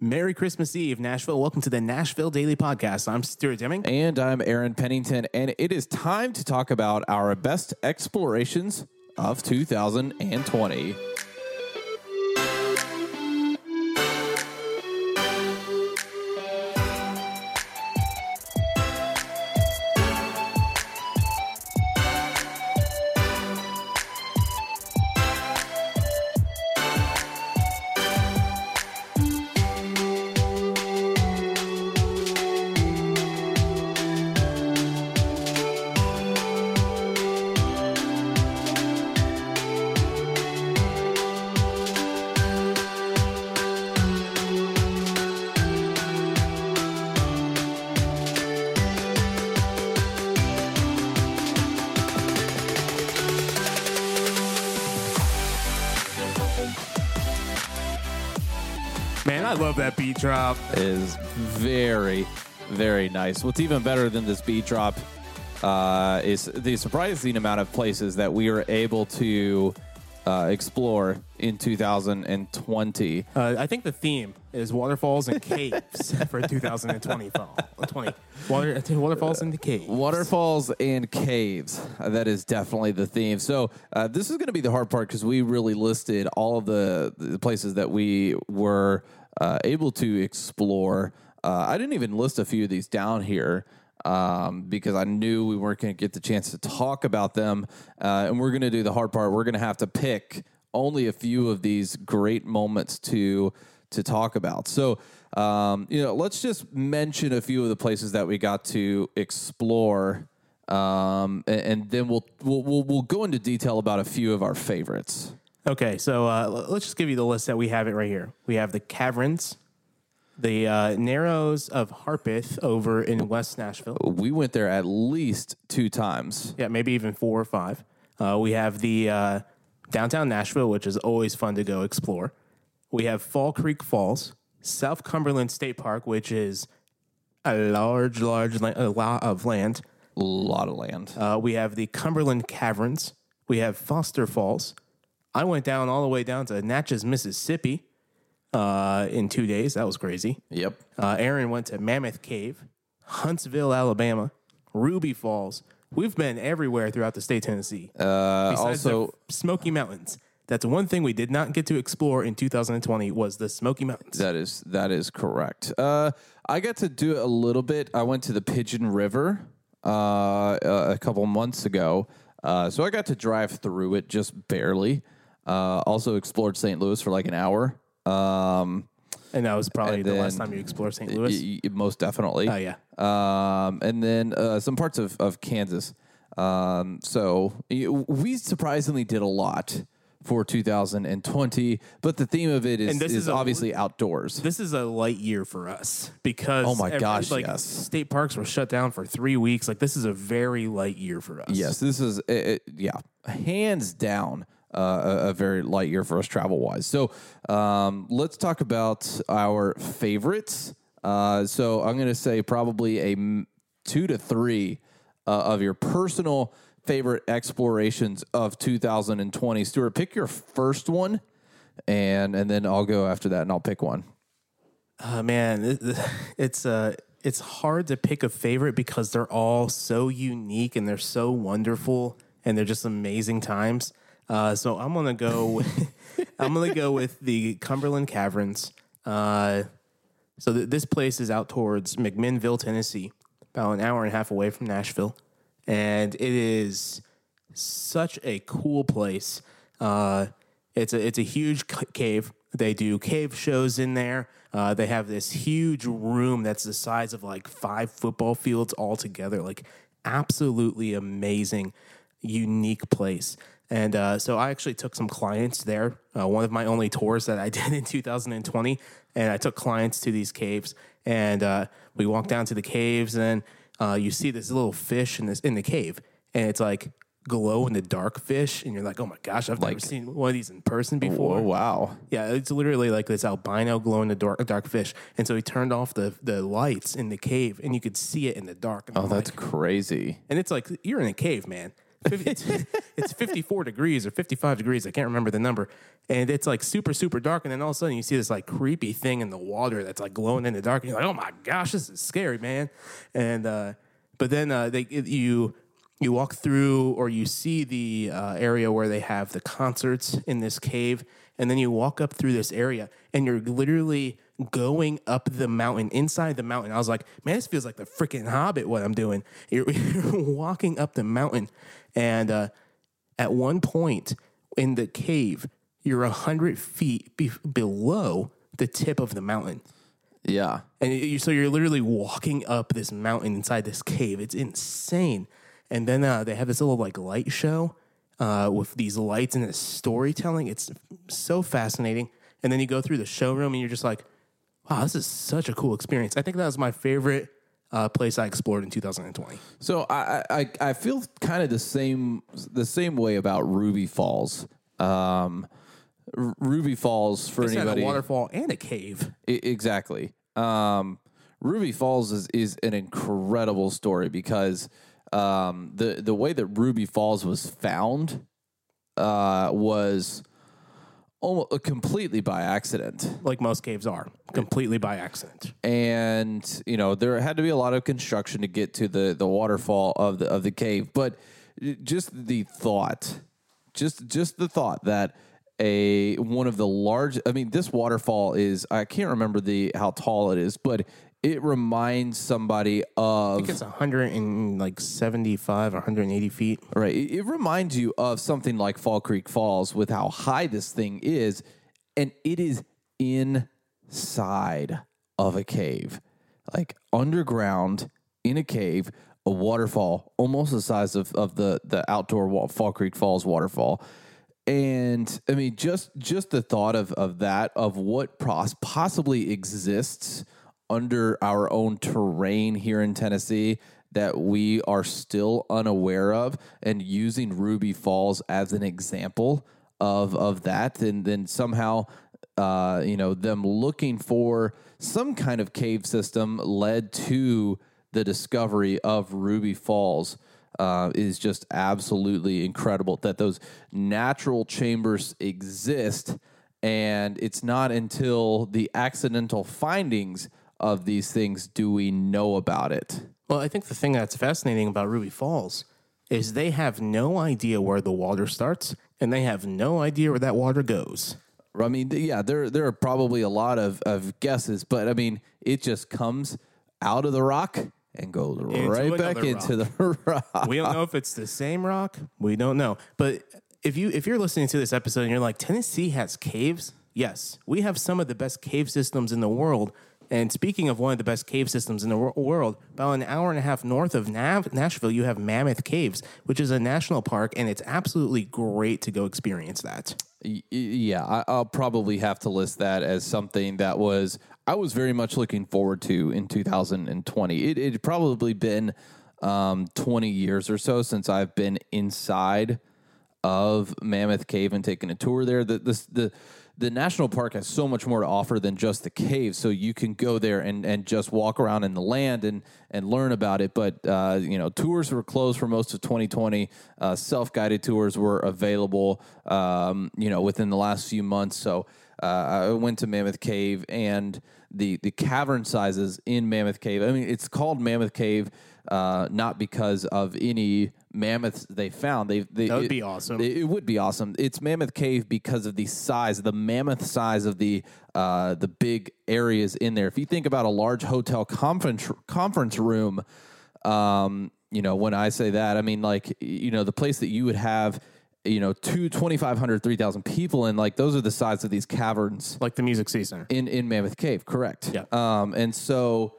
Merry Christmas Eve, Nashville. Welcome to the Nashville Daily Podcast. I'm Stuart Deming. And I'm Aaron Pennington, and it is time to talk about our best explorations of 2020. Man, I love that beat drop. It is very, very nice. What's even better than this beat drop is the surprising amount of places that we were able to explore in 2020. I think the theme is waterfalls and caves for 2020 fall. Waterfalls and the caves. Waterfalls and caves. That is definitely the theme. So this is going to be the hard part because we really listed all of the places that we were able to explore. I didn't even list a few of these down here because I knew we weren't going to get the chance to talk about them. And we're going to do the hard part. We're going to have to pick only a few of these great moments to talk about. So, let's just mention a few of the places that we got to explore, and then we'll go into detail about a few of our favorites. Okay, so let's just give you the list that we have it right here. We have the Caverns, the Narrows of Harpeth over in West Nashville. We went there at least 2 times. Yeah, maybe even 4 or 5. We have the downtown Nashville, which is always fun to go explore. We have Fall Creek Falls, South Cumberland State Park, which is a large lot of land. A lot of land. We have the Cumberland Caverns. We have Foster Falls. I went down all the way down to Natchez, Mississippi in 2 days. That was crazy. Yep. Aaron went to Mammoth Cave, Huntsville, Alabama, Ruby Falls. We've been everywhere throughout the state of Tennessee. Besides Also, the Smoky Mountains. That's one thing we did not get to explore in 2020 was the Smoky Mountains. that is correct. I got to do it a little bit. I went to the Pigeon River a couple months ago, so I got to drive through it just barely. Also explored St. Louis for like an hour. And that was probably the last time you explored St. Louis? Most definitely. Oh, yeah. And then some parts of Kansas. So we surprisingly did a lot for 2020, but the theme of it is obviously outdoors. This is a light year for us because oh my gosh, yes. State parks were shut down for 3 weeks. Like, this is a very light year for us. Yes, this is hands down a very light year for us travel wise. So let's talk about our favorites. So I'm going to say probably a 2 to 3 of your personal favorite explorations of 2020. Stuart, pick your first one, and then I'll go after that, and I'll pick one. Man, it's hard to pick a favorite because they're all so unique and they're so wonderful and they're just amazing times. So I'm gonna go. I'm gonna go with the Cumberland Caverns. So this place is out towards McMinnville, Tennessee, about an hour and a half away from Nashville. And it is such a cool place. It's a huge cave. They do cave shows in there. They have this huge room that's the size of like 5 football fields all together. Like, absolutely amazing, unique place. And so I actually took some clients there. One of my only tours that I did in 2020. And I took clients to these caves. And we walked down to the caves and you see this little fish in the cave, and it's like glow in the dark fish, and you're like, oh my gosh, I've never seen one of these in person before. Oh, wow. Yeah, it's literally like this albino glow in the dark fish. And so he turned off the lights in the cave, and you could see it in the dark. And that's crazy. And it's like, you're in a cave, man. It's 54 degrees or 55 degrees. I can't remember the number. And it's like super, super dark. And then all of a sudden you see this like creepy thing in the water that's like glowing in the dark. And you're like, oh my gosh, this is scary, man. And, but then you walk through or you see the area where they have the concerts in this cave. And then you walk up through this area and you're literally going up the mountain, inside the mountain. I was like, man, this feels like the freaking Hobbit, what I'm doing. You're walking up the mountain. And at one point in the cave, you're 100 feet below the tip of the mountain. Yeah. And so you're literally walking up this mountain inside this cave. It's insane. And then they have this little like light show with these lights and this storytelling. It's so fascinating. And then you go through the showroom and you're just like, wow, this is such a cool experience. I think that was my favorite place I explored in 2020. So I feel kind of the same way about Ruby Falls. Ruby Falls, for It's anybody, a waterfall and a cave. Exactly. Ruby Falls is an incredible story because the way that Ruby Falls was found was almost completely by accident. Like most caves are, completely by accident. And there had to be a lot of construction to get to the waterfall of the cave, but just the thought that one of the large, I mean, this waterfall is, I can't remember how tall it is, but it reminds somebody of, I think it's 175, 180 feet. Right. It reminds you of something like Fall Creek Falls with how high this thing is, and it is inside of a cave, like underground in a cave, a waterfall almost the size of the outdoor Fall Creek Falls waterfall. And I mean, just the thought of that, of what possibly exists under our own terrain here in Tennessee that we are still unaware of, and using Ruby Falls as an example of that, and then somehow them looking for some kind of cave system led to the discovery of Ruby Falls. Is just absolutely incredible that those natural chambers exist, and it's not until the accidental findings of these things do we know about it. Well, I think the thing that's fascinating about Ruby Falls is they have no idea where the water starts, and they have no idea where that water goes. I mean, yeah, there are probably a lot of guesses, but I mean, it just comes out of the rock and goes right back into the rock. We don't know if it's the same rock. We don't know. But if you're listening to this episode and you're like, Tennessee has caves? Yes. We have some of the best cave systems in the world. And speaking of one of the best cave systems in the world, about an hour and a half north of Nashville, you have Mammoth Caves, which is a national park, and it's absolutely great to go experience that. Yeah, I'll probably have to list that as something that I was very much looking forward to in 2020. It had probably been 20 years or so since I've been inside of Mammoth Cave and taken a tour there. The national park has so much more to offer than just the cave, so you can go there and just walk around in the land and learn about it. But tours were closed for most of 2020. Self-guided tours were available, within the last few months. So I went to Mammoth Cave, and the cavern sizes in Mammoth Cave. I mean, it's called Mammoth Cave not because of any mammoths they found. That would be awesome. It would be awesome. It's Mammoth Cave because of the size, the mammoth size of the big areas in there. If you think about a large hotel conference room, when I say that, I mean like the place that you would have 2,500, 3,000 people in, like those are the size of these caverns, like the Music City Center in Mammoth Cave. Correct. Yeah. And so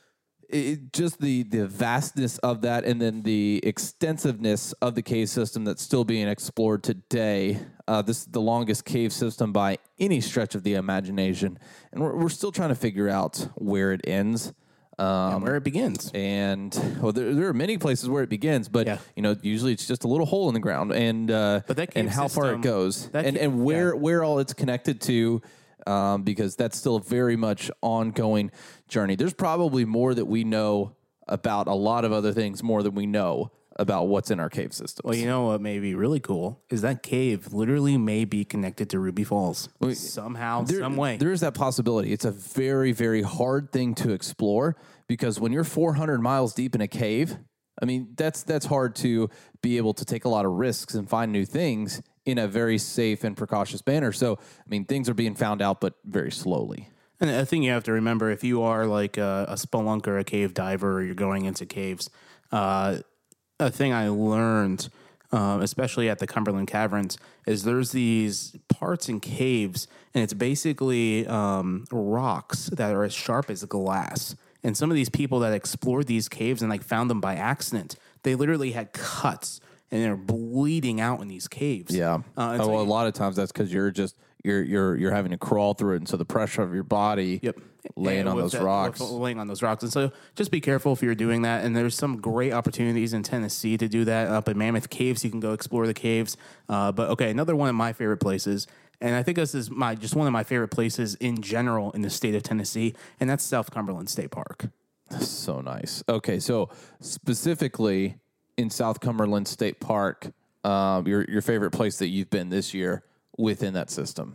just the vastness of that, and then the extensiveness of the cave system that's still being explored today. This is the longest cave system by any stretch of the imagination, and we're still trying to figure out where it ends. And where it begins. And there are many places where it begins, but usually it's just a little hole in the ground, and how far it goes, and where all it's connected to, because that's still a very much ongoing journey. There's probably more that we know about a lot of other things more than we know about what's in our cave systems. Well, you know what may be really cool is that cave literally may be connected to Ruby Falls somehow, some way. There is that possibility. It's a very, very hard thing to explore because when you're 400 miles deep in a cave, I mean, that's hard to be able to take a lot of risks and find new things in a very safe and precautious manner. So, I mean, things are being found out, but very slowly. And a thing you have to remember, if you are like a spelunker, a cave diver, or you're going into caves, a thing I learned, especially at the Cumberland Caverns, is there's these parts in caves, and it's basically rocks that are as sharp as glass. And some of these people that explored these caves and like found them by accident, they literally had cuts and they're bleeding out in these caves. Yeah. So a lot of times that's because you're having to crawl through it, and so the pressure of your body laying on those rocks. Laying on those rocks. And so just be careful if you're doing that. And there's some great opportunities in Tennessee to do that. Up in Mammoth Caves, you can go explore the caves. But okay, another one of my favorite places, and I think this is just one of my favorite places in general in the state of Tennessee, and that's South Cumberland State Park. So nice. Okay, so specifically in South Cumberland State Park, your favorite place that you've been this year within that system?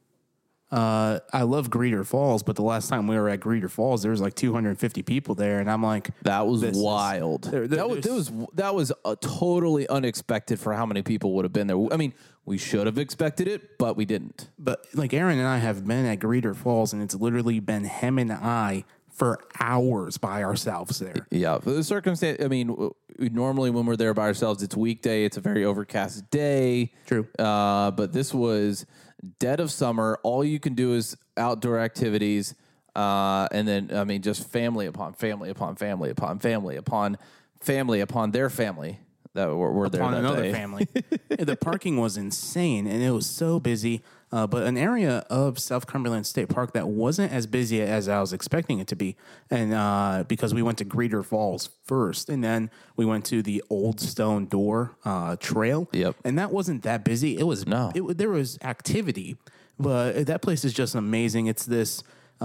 I love Greeter Falls, but the last time we were at Greeter Falls, there was like 250 people there, and I'm like, that was wild. That was totally unexpected for how many people would have been there. I mean, we should have expected it, but we didn't. But like Aaron and I have been at Greeter Falls, and it's literally been him and I for hours by ourselves there. Yeah, the circumstance. I mean, normally when we're there by ourselves, it's weekday. It's a very overcast day. True. But this was dead of summer. All you can do is outdoor activities, and then I mean, just family upon family upon family upon family upon family upon their family that were there. Upon that another day. family. The parking was insane, and it was so busy. But an area of South Cumberland State Park that wasn't as busy as I was expecting it to be, and because we went to Greeter Falls first, and then we went to the Old Stone Door Trail. Yep. And that wasn't that busy. It was there was activity, but that place is just amazing. It's this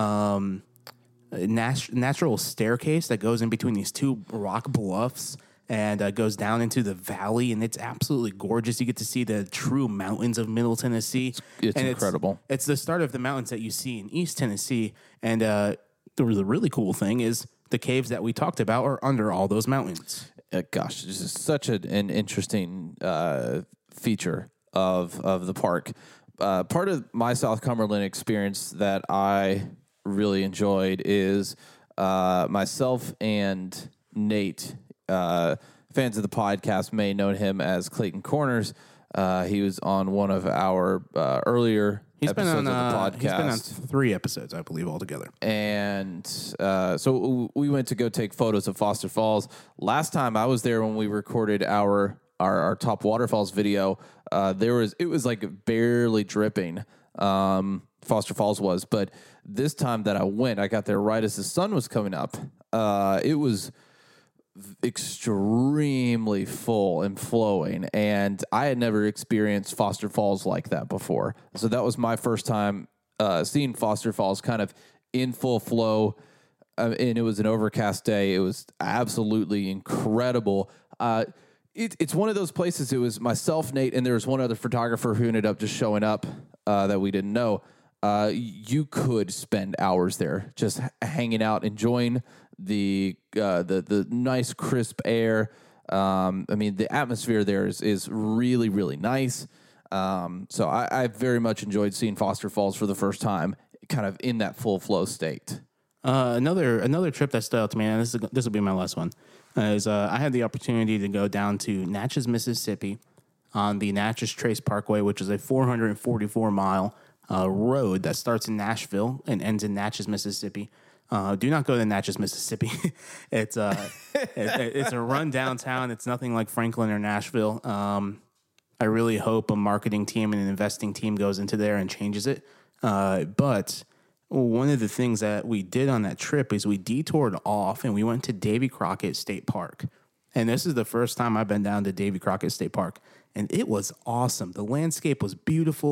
natural staircase that goes in between these two rock bluffs. And goes down into the valley, and it's absolutely gorgeous. You get to see the true mountains of Middle Tennessee. It's incredible. It's the start of the mountains that you see in East Tennessee. And the really cool thing is the caves that we talked about are under all those mountains. Gosh, this is such an interesting feature of the park. Part of my South Cumberland experience that I really enjoyed is myself and Nate. Fans of the podcast may know him as Clayton Corners. He was on one of our earlier episodes of the podcast. He's been on 3 episodes, I believe, altogether. And so we went to go take photos of Foster Falls. Last time I was there when we recorded our top waterfalls video, it was like barely dripping. Foster Falls was, but this time that I went, I got there right as the sun was coming up. It was extremely full and flowing, and I had never experienced Foster Falls like that before. So that was my first time seeing Foster Falls kind of in full flow, and it was an overcast day. It was absolutely incredible. It's one of those places. It was myself, Nate, and there was one other photographer who ended up just showing up that we didn't know. You could spend hours there just hanging out, enjoying the nice crisp air. I mean, the atmosphere there is really, really nice. So I very much enjoyed seeing Foster Falls for the first time, kind of in that full flow state. Another trip that stood out to me, and this will be my last one, is I had the opportunity to go down to Natchez, Mississippi, on the Natchez Trace Parkway, which is a 444-mile road that starts in Nashville and ends in Natchez, Mississippi. Do not go to Natchez, Mississippi. It's a run downtown. It's nothing like Franklin or Nashville. I really hope a marketing team and an investing team goes into there and changes it. But one of the things that we did on that trip is we detoured off and we went to Davy Crockett State Park. And this is the first time I've been down to Davy Crockett State Park. And it was awesome. The landscape was beautiful.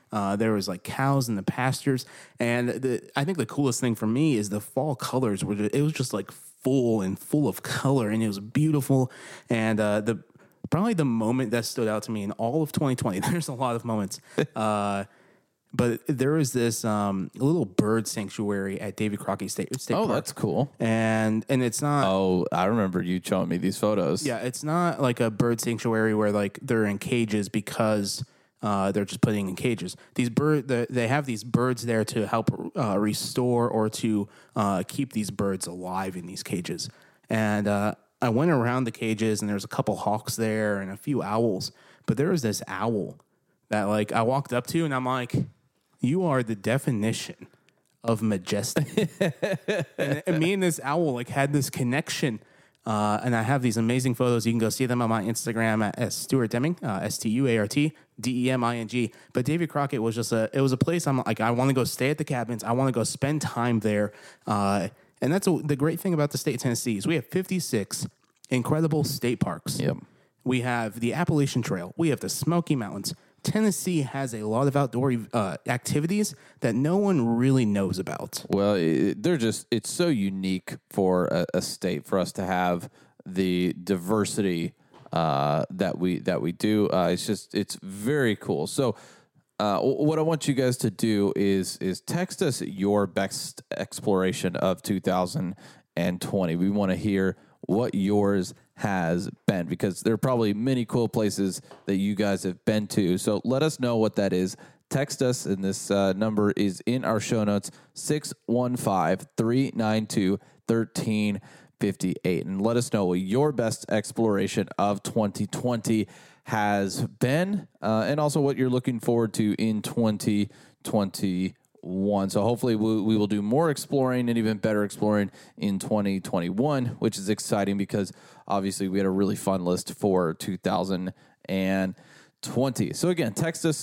There was like cows in the pastures, and I think the coolest thing for me is the fall colors. It was just like full of color, and it was beautiful. And probably the moment that stood out to me in all of 2020. There's a lot of moments. But there was this little bird sanctuary at Davy Crockett State Park. That's cool. And it's not. Oh, I remember you showing me these photos. Yeah, it's not like a bird sanctuary where like they're in cages because they're just putting in cages. They have these birds there to help restore or to keep these birds alive in these cages. And I went around the cages, and there's a couple hawks there and a few owls. But there was this owl that like I walked up to, and I'm like, you are the definition of majestic. and me and this owl like had this connection. And I have these amazing photos. You can go see them on my Instagram at Stuart Deming, StuartDeming. But Davy Crockett was just it was a place I'm like, I want to go stay at the cabins. I want to go spend time there. And that's the great thing about the state of Tennessee is we have 56 incredible state parks. Yep. We have the Appalachian Trail. We have the Smoky Mountains. Tennessee has a lot of outdoor activities that no one really knows about. Well, it's so unique for a state for us to have the diversity that we do. It's very cool. So what I want you guys to do is text us your best exploration of 2020. We want to hear what yours has been, because there are probably many cool places that you guys have been to. So let us know what that is. Text us, and this number is in our show notes, 615-392-1358. And let us know what your best exploration of 2020 has been, and also what you're looking forward to in 2021. So hopefully we will do more exploring and even better exploring in 2021, which is exciting because obviously we had a really fun list for 2020. So again, text us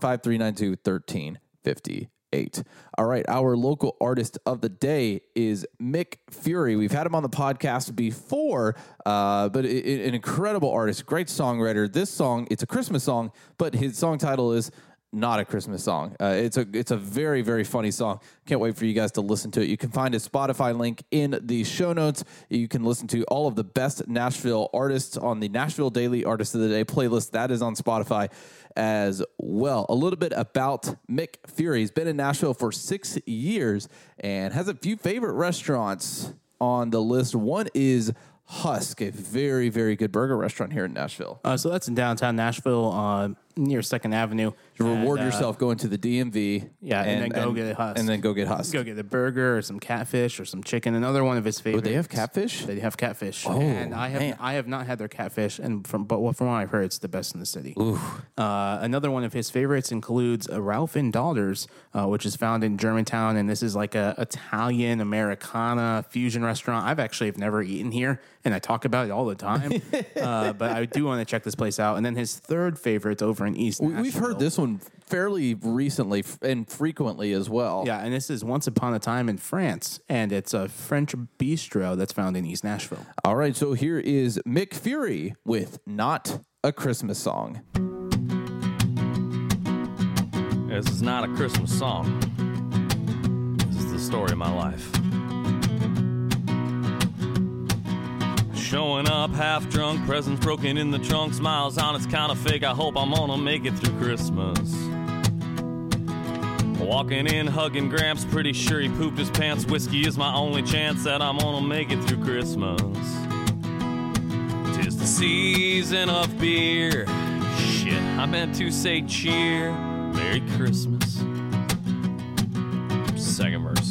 615-392-1358. All right, our local artist of the day is Mick Fury. We've had him on the podcast before, but an incredible artist, great songwriter. This song, it's a Christmas song, but his song title is not a Christmas song. It's a very, very funny song. Can't wait for you guys to listen to it. You can find a Spotify link in the show notes. You can listen to all of the best Nashville artists on the Nashville Daily Artist of the Day playlist. That is on Spotify as well. A little bit about Mick Fury. He's been in Nashville for 6 years and has a few favorite restaurants on the list. One is Husk, a very, very good burger restaurant here in Nashville. So that's in downtown Nashville, near 2nd Avenue. You reward yourself going to the DMV. Yeah, and then go get a Husk. And then go get Husk. Go get a burger or some catfish or some chicken. Another one of his favorites. Oh, they have catfish? They have catfish. Oh, and I man. have not had their catfish, but what I've heard, it's the best in the city. Another one of his favorites includes Ralph and Daughters, which is found in Germantown, and this is like a Italian Americana fusion restaurant. I've actually never eaten here, and I talk about it all the time. But I do want to check this place out. And then his third favorite over in East Nashville. We've heard this one fairly recently and frequently as well. Yeah, and this is Once Upon a Time in France, and it's a French bistro that's found in East Nashville. All right, so here is Mick Fury with Not a Christmas Song. This is not a Christmas song. This is the story of my life. Showing up half drunk, presents broken in the trunk, smiles on, it's kind of fake, I hope I'm gonna make it through Christmas. Walking in, hugging Gramps, pretty sure he pooped his pants, whiskey is my only chance that I'm gonna make it through Christmas. 'Tis the season of beer, shit, I meant to say cheer, Merry Christmas. Second verse.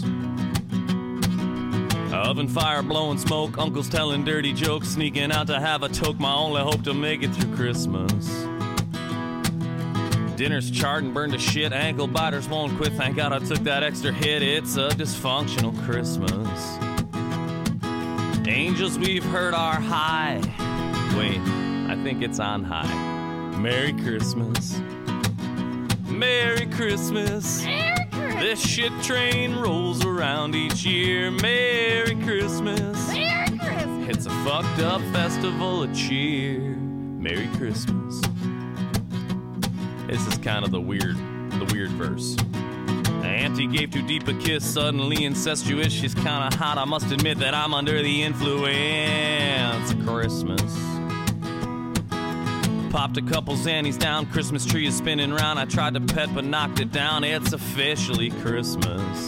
Oven fire blowing smoke, uncles telling dirty jokes, sneaking out to have a toke, my only hope to make it through Christmas. Dinner's charred and burned to shit, ankle biters won't quit, thank God I took that extra hit, it's a dysfunctional Christmas. Angels we've heard are high, wait, I think it's on high. Merry Christmas. Merry Christmas. This shit train rolls around each year. Merry Christmas. Merry Christmas. It's a fucked up festival of cheer. Merry Christmas. This is kind of the weird weird verse. Auntie gave too deep a kiss, suddenly incestuous. She's kinda hot, I must admit that I'm under the influence. Christmas. Popped a couple Xannies down, Christmas tree is spinning round. I tried to pet but knocked it down. It's officially Christmas.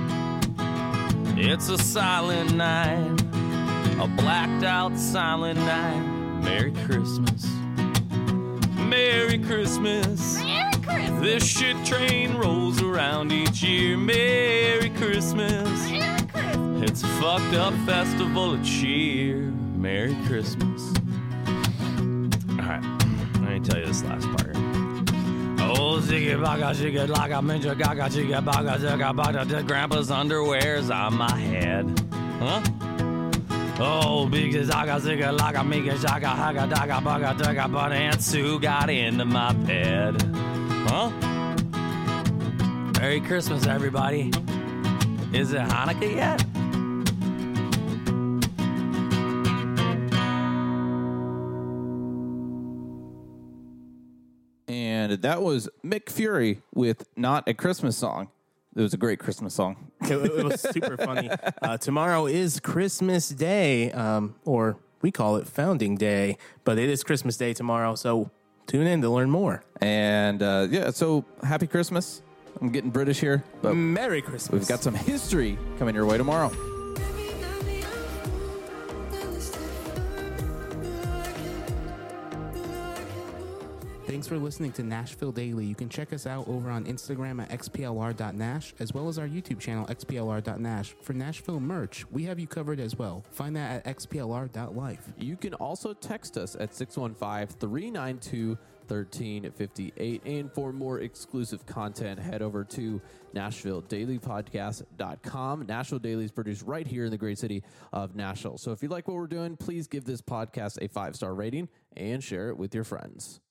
It's a silent night, a blacked out silent night. Merry Christmas. Merry Christmas. Merry Christmas. This shit train rolls around each year. Merry Christmas. Merry Christmas. It's a fucked up festival of cheer. Merry Christmas. Alright, let me tell you this last part. Oh, ziggy baga, ziggy laga, minja gaga, ziggy baga, zigga baga, Grandpa's underwear's on my head. Huh? Oh, big zaga, zigga laga, mega zaga, haga, daga, baga, daga, but Aunt Sue got into my bed. Huh? Merry Christmas, everybody. Is it Hanukkah yet? And that was Mick Fury with Not a Christmas Song. It was a great Christmas song. It was super funny. Tomorrow is Christmas Day, or we call it Founding Day, but it is Christmas Day tomorrow, so tune in to learn more. And yeah, so happy Christmas. I'm getting British here, but Merry Christmas. we've got some history coming your way tomorrow. Thanks for listening to Nashville Daily. You can check us out over on Instagram at xplr.nash, as well as our YouTube channel, xplr.nash. For Nashville merch, we have you covered as well. Find that at xplr.life. You can also text us at 615-392-1358. And for more exclusive content, head over to NashvilleDailyPodcast.com. Nashville Daily is produced right here in the great city of Nashville. So if you like what we're doing, please give this podcast a 5-star rating and share it with your friends.